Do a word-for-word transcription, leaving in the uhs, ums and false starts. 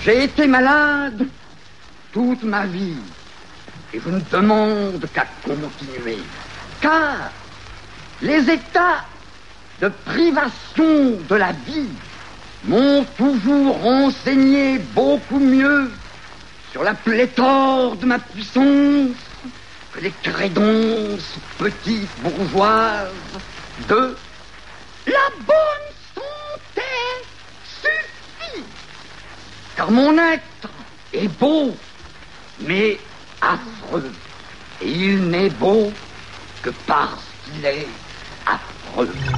J'ai été malade toute ma vie et je ne demande qu'à continuer. Car les états de privation de la vie m'ont toujours renseigné beaucoup mieux sur la pléthore de ma puissance que les crédences petites bourgeoises de la bonne santé suffit. Car mon être est beau, mais affreux. Et il n'est beau que parce qu'il est affreux.